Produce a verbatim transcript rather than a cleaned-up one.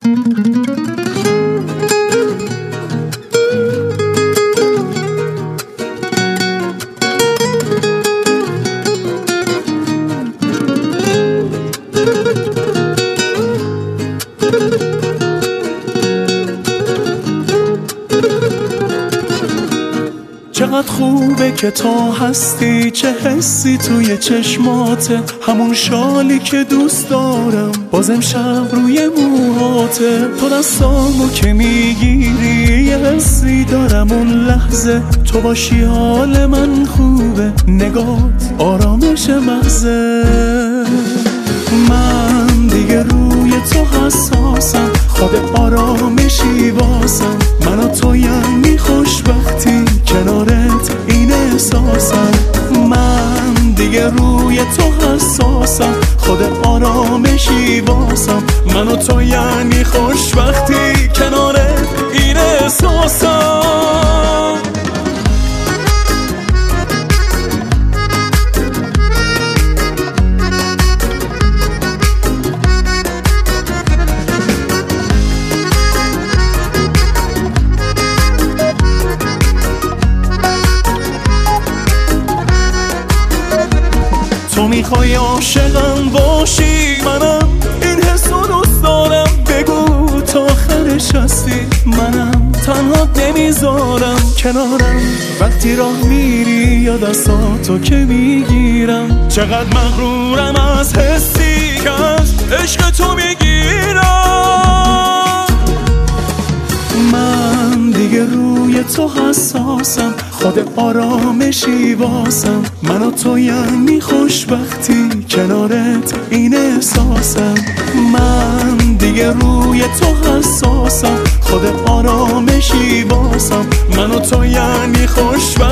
چقدر خوبه که تو هستی، چه حسی توی چشماته، همون شالی که دوست دارم باز امشب روی موهاته. تو دستامو که میگیری یه حسی دارم اون لحظه، تو باشی حال من خوبه، نگات آرامش مغزه. من دیگه روی تو حساسم، خود آرامشی واسم، من و تو یعنی خوشبختی، کنارت این احساسم. من دیگه روی تو حساسم، خود آرامشی واسم، من و تو یعنی خوشبختی، کنارت این احساسم. تو میخوای عاشقم باشی، منم این حسو دوست دارم، بگو تا آخرش هستی، منم تنها نمیذارم کنارم. وقتی راه میری یا دستاتو که میگیرم، چقدر مغرورم از حسی که از عشق تو میگیرم. من دیگه روی تو حساسم، خود آرامشی واسم، من و تو یعنی خوشبختی، کنارت این احساسم. من دیگه روی تو حساسم، خود آرامشی واسم، من و تو یعنی خوشبختی.